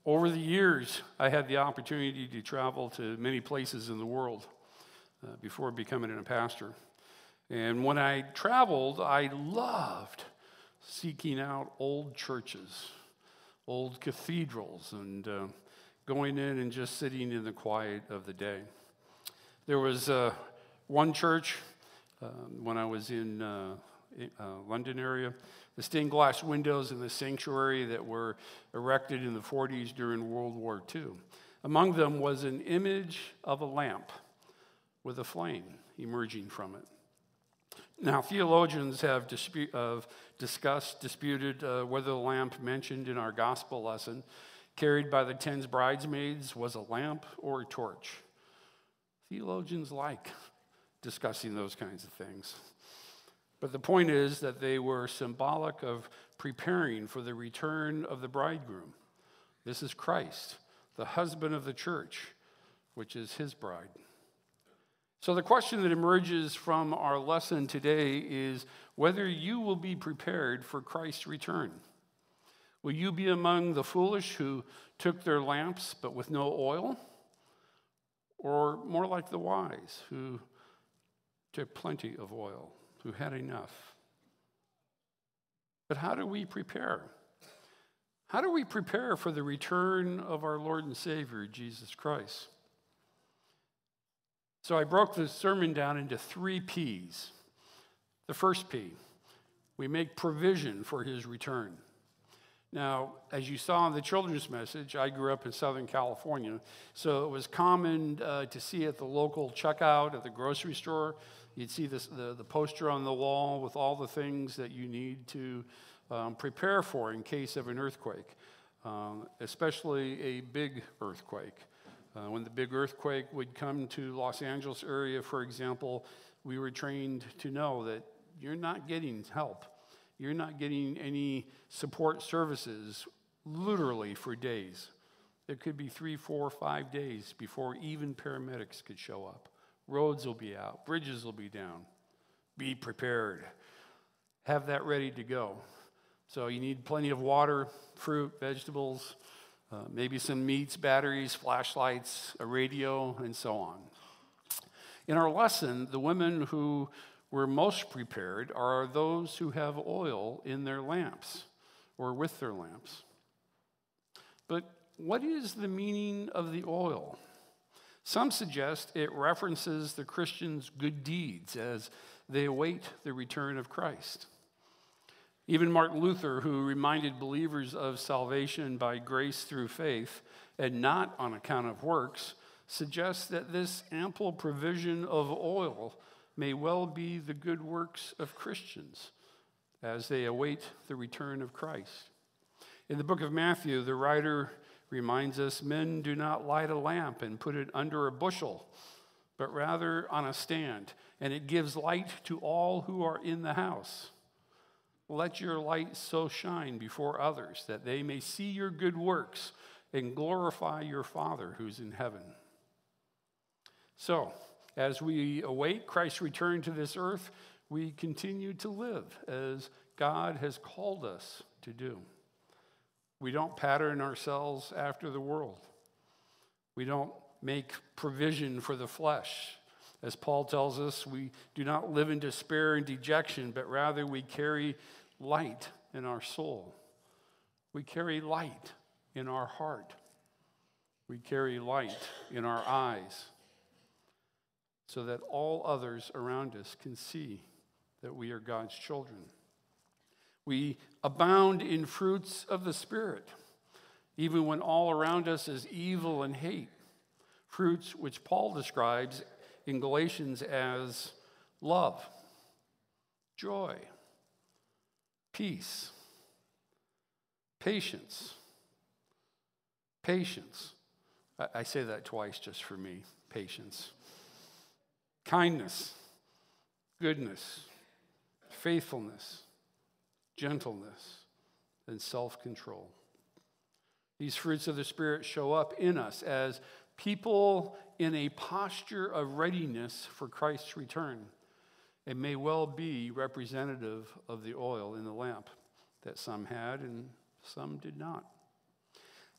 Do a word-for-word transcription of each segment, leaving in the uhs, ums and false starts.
Over the years, I had the opportunity to travel to many places in the world uh, before becoming a pastor. And when I traveled, I loved seeking out old churches, old cathedrals, and uh, going in and just sitting in the quiet of the day. There was uh, one church uh, when I was in uh, uh, London area, the stained glass windows in the sanctuary that were erected in the forties during World War Two. Among them was an image of a lamp with a flame emerging from it. Now, theologians have, dispute, have discussed, disputed uh, whether the lamp mentioned in our gospel lesson, carried by the ten bridesmaids, was a lamp or a torch. Theologians like discussing those kinds of things. But the point is that they were symbolic of preparing for the return of the bridegroom. This is Christ, the husband of the church, which is his bride. So the question that emerges from our lesson today is whether you will be prepared for Christ's return. Will you be among the foolish who took their lamps but with no oil? Or more like the wise who took plenty of oil, who had enough? But how do we prepare? How do we prepare for the return of our Lord and Savior, Jesus Christ? So I broke the sermon down into three P's. The first P, we make provision for his return. Now, as you saw in the children's message, I grew up in Southern California, so it was common uh, to see at the local checkout at the grocery store, you'd see this, the, the poster on the wall with all the things that you need to um, prepare for in case of an earthquake, um, especially a big earthquake. Uh, when the big earthquake would come to Los Angeles area, for example, we were trained to know that you're not getting help. You're not getting any support services literally for days. It could be three, four, five days before even paramedics could show up. Roads will be out. Bridges will be down. Be prepared. Have that ready to go. So you need plenty of water, fruit, vegetables, uh, maybe some meats, batteries, flashlights, a radio, and so on. In our lesson, the women who were most prepared are those who have oil in their lamps or with their lamps. But what is the meaning of the oil? Some suggest it references the Christians' good deeds as they await the return of Christ. Even Martin Luther, who reminded believers of salvation by grace through faith and not on account of works, suggests that this ample provision of oil may well be the good works of Christians as they await the return of Christ. In the book of Matthew, the writer reminds us, men do not light a lamp and put it under a bushel, but rather on a stand, and it gives light to all who are in the house. Let your light so shine before others that they may see your good works and glorify your Father who's in heaven. So, as we await Christ's return to this earth, we continue to live as God has called us to do. We don't pattern ourselves after the world. We don't make provision for the flesh. As Paul tells us, we do not live in despair and dejection, but rather we carry light in our soul. We carry light in our heart. We carry light in our eyes, so that all others around us can see that we are God's children. We abound in fruits of the Spirit, even when all around us is evil and hate. Fruits which Paul describes in Galatians as love, joy, peace, patience. Patience. I, I say that twice just for me, patience. Kindness, goodness, faithfulness, gentleness, and self-control. These fruits of the Spirit show up in us as people in a posture of readiness for Christ's return. It may well be representative of the oil in the lamp that some had and some did not.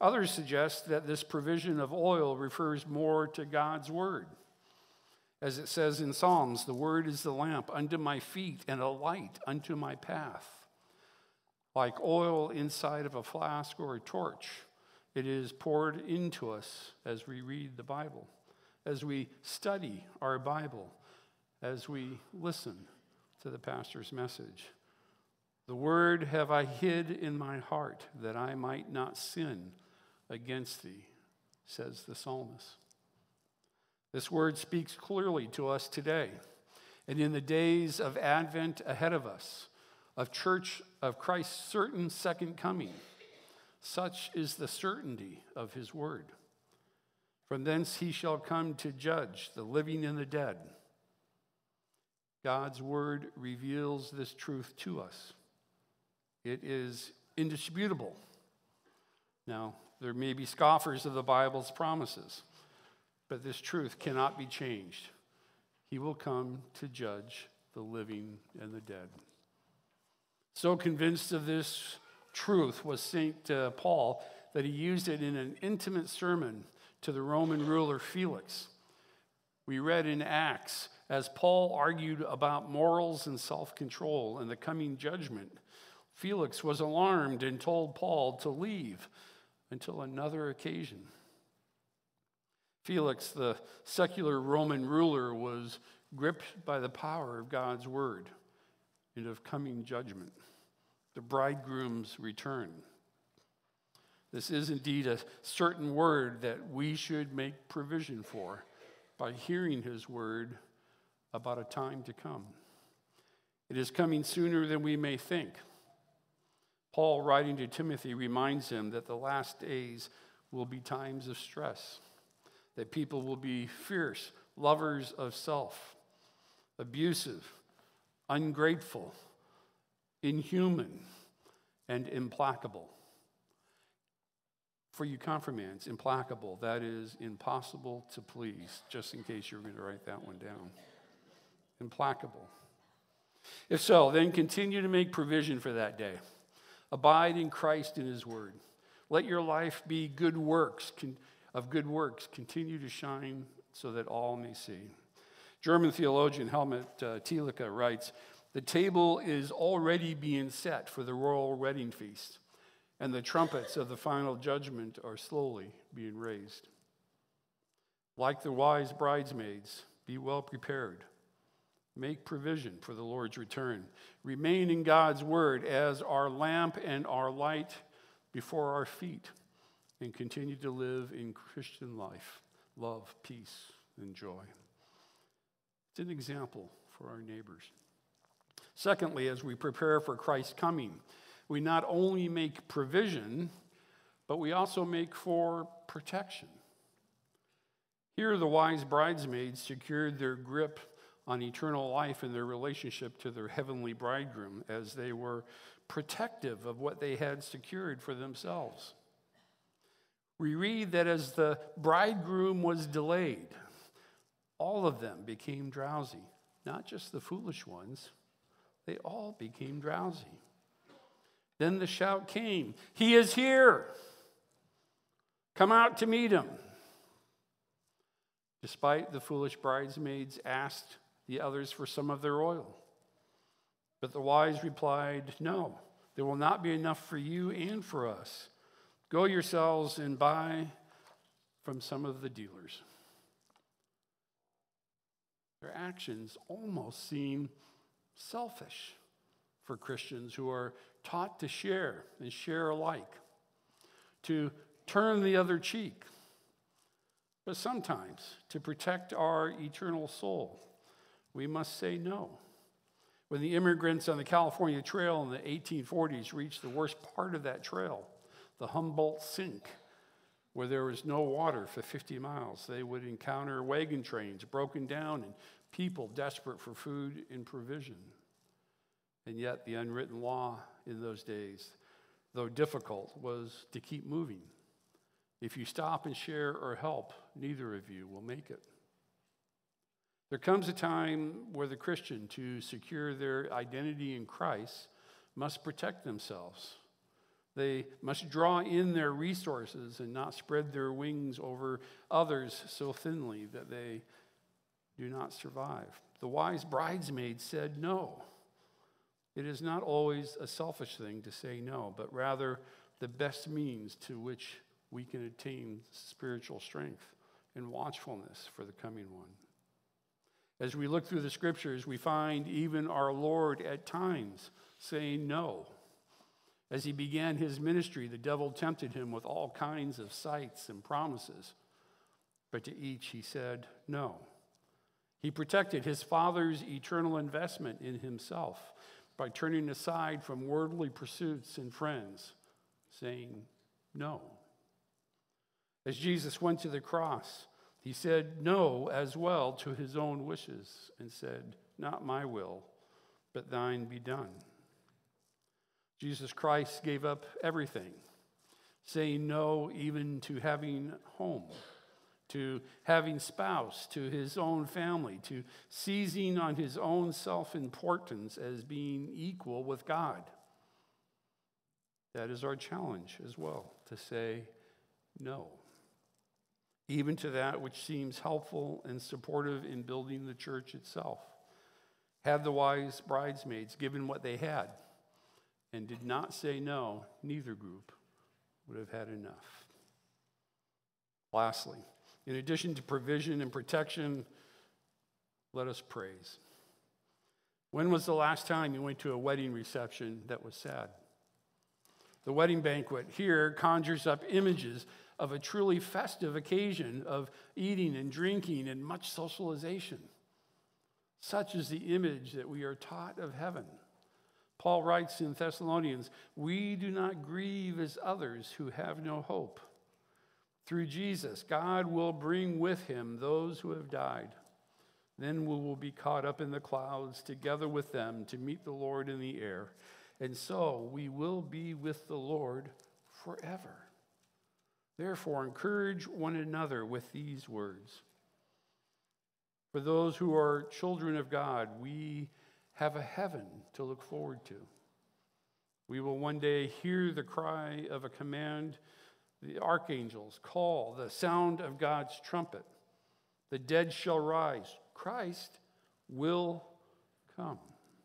Others suggest that this provision of oil refers more to God's word. As it says in Psalms, the word is the lamp unto my feet and a light unto my path. Like oil inside of a flask or a torch, it is poured into us as we read the Bible, as we study our Bible, as we listen to the pastor's message. The word have I hid in my heart that I might not sin against thee, says the psalmist. This word speaks clearly to us today, and in the days of Advent ahead of us, of church of Christ's certain second coming. Such is the certainty of his word. From thence he shall come to judge the living and the dead. God's word reveals this truth to us. It is indisputable. Now, there may be scoffers of the Bible's promises, but this truth cannot be changed. He will come to judge the living and the dead. So convinced of this truth was Saint uh, Paul that he used it in an intimate sermon to the Roman ruler Felix. We read in Acts, as Paul argued about morals and self-control and the coming judgment, Felix was alarmed and told Paul to leave until another occasion. Felix, the secular Roman ruler, was gripped by the power of God's word and of coming judgment, the bridegroom's return. This is indeed a certain word that we should make provision for by hearing his word about a time to come. It is coming sooner than we may think. Paul, writing to Timothy, reminds him that the last days will be times of stress, that people will be fierce, lovers of self, abusive, ungrateful, inhuman, and implacable. For you confirmants, implacable, that is impossible to please, just in case you were going to write that one down. Implacable. If so, then continue to make provision for that day. Abide in Christ and his word. Let your life be good works, of good works, continue to shine so that all may see. German theologian Helmut uh, Thielicke writes, the table is already being set for the royal wedding feast, and the trumpets of the final judgment are slowly being raised. Like the wise bridesmaids, be well prepared. Make provision for the Lord's return. Remain in God's word as our lamp and our light before our feet, and continue to live in Christian life, love, peace, and joy. It's an example for our neighbors. Secondly, as we prepare for Christ's coming, we not only make provision, but we also make for protection. Here, the wise bridesmaids secured their grip on eternal life in their relationship to their heavenly bridegroom as they were protective of what they had secured for themselves. We read that as the bridegroom was delayed, all of them became drowsy, not just the foolish ones. They all became drowsy. Then the shout came, "He is here! Come out to meet him." Despite the foolish bridesmaids asked the others for some of their oil. But the wise replied, "No, there will not be enough for you and for us. Go yourselves and buy from some of the dealers." Their actions almost seem selfish for Christians who are taught to share and share alike, to turn the other cheek. But sometimes, to protect our eternal soul, we must say no. When the immigrants on the California Trail in the eighteen forties reached the worst part of that trail, the Humboldt Sink, where there was no water for fifty miles, they would encounter wagon trains broken down and people desperate for food and provision. And yet the unwritten law in those days, though difficult, was to keep moving. If you stop and share or help, neither of you will make it. There comes a time where the Christian, to secure their identity in Christ, must protect themselves. They must draw in their resources and not spread their wings over others so thinly that they do not survive. The wise bridesmaid said no. It is not always a selfish thing to say no, but rather the best means to which we can attain spiritual strength and watchfulness for the coming one. As we look through the scriptures, we find even our Lord at times saying no. As he began his ministry, the devil tempted him with all kinds of sights and promises, but to each he said no. He protected his Father's eternal investment in himself by turning aside from worldly pursuits and friends, saying no. As Jesus went to the cross, he said no as well to his own wishes and said, "Not my will, but thine be done." Jesus Christ gave up everything, saying no even to having home, to having spouse, to his own family, to seizing on his own self-importance as being equal with God. That is our challenge as well, to say no, even to that which seems helpful and supportive in building the church itself. Had the wise bridesmaids given what they had and did not say no, neither group would have had enough. Lastly, in addition to provision and protection, let us praise. When was the last time you went to a wedding reception that was sad? The wedding banquet here conjures up images of a truly festive occasion of eating and drinking and much socialization. Such is the image that we are taught of heaven. Paul writes in Thessalonians, "We do not grieve as others who have no hope. Through Jesus, God will bring with him those who have died. Then we will be caught up in the clouds together with them to meet the Lord in the air. And so we will be with the Lord forever. Therefore, encourage one another with these words. For those who are children of God, we have a heaven to look forward to. We will one day hear the cry of a command, the archangels call, the sound of God's trumpet. The dead shall rise. Christ will come.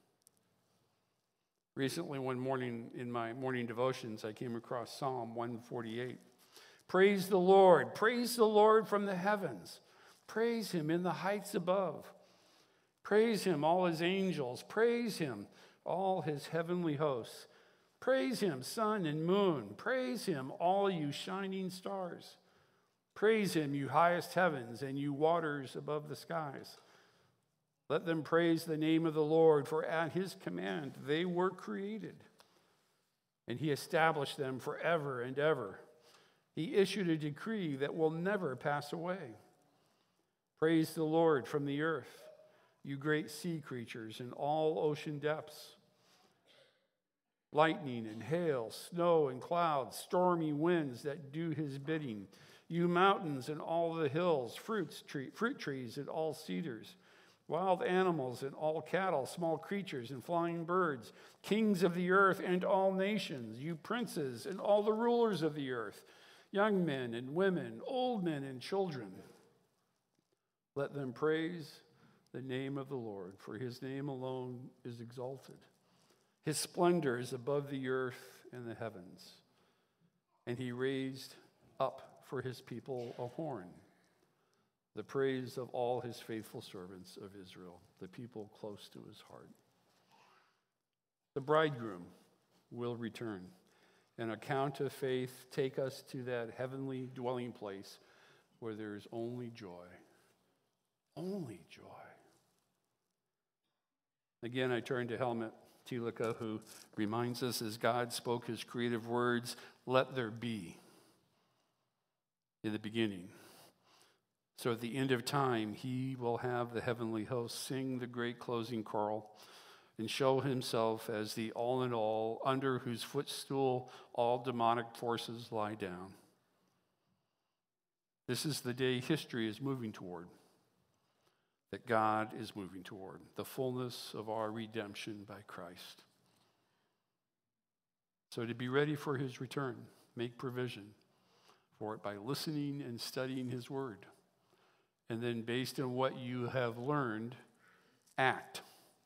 Recently, one morning in my morning devotions, I came across Psalm one forty-eight. Praise the Lord. Praise the Lord from the heavens. Praise him in the heights above. Praise him, all his angels. Praise him, all his heavenly hosts. Praise him, sun and moon. Praise him, all you shining stars. Praise him, you highest heavens and you waters above the skies. Let them praise the name of the Lord, for at his command they were created, and he established them forever and ever. He issued a decree that will never pass away. Praise the Lord from the earth, you great sea creatures in all ocean depths. Lightning and hail, snow and clouds, stormy winds that do his bidding. You mountains and all the hills, fruits, tree, fruit trees and all cedars, wild animals and all cattle, small creatures and flying birds, kings of the earth and all nations, you princes and all the rulers of the earth, young men and women, old men and children. Let them praise the name of the Lord, for his name alone is exalted. His splendor is above the earth and the heavens, and he raised up for his people a horn, the praise of all his faithful servants of Israel, the people close to his heart. The bridegroom will return. An account of faith take us to that heavenly dwelling place where there is only joy. Only joy. Again, I turn to Helmut Thielicke, who reminds us as God spoke his creative words, let there be, in the beginning. So at the end of time, he will have the heavenly host sing the great closing choral and show himself as the all-in-all, under whose footstool all demonic forces lie down. This is the day history is moving toward, that God is moving toward, the fullness of our redemption by Christ. So to be ready for his return, make provision for it by listening and studying his word. And then based on what you have learned, act.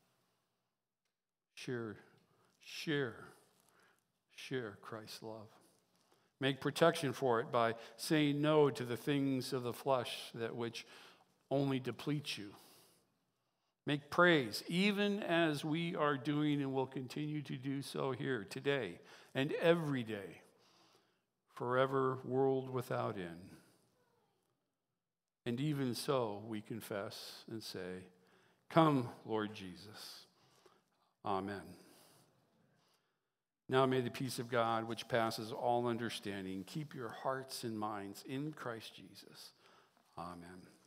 Share, share, share Christ's love. Make protection for it by saying no to the things of the flesh that which only deplete you. Make praise, even as we are doing and will continue to do so here today and every day, forever, world without end. And even so, we confess and say, come, Lord Jesus. Amen. Now may the peace of God, which passes all understanding, keep your hearts and minds in Christ Jesus. Amen.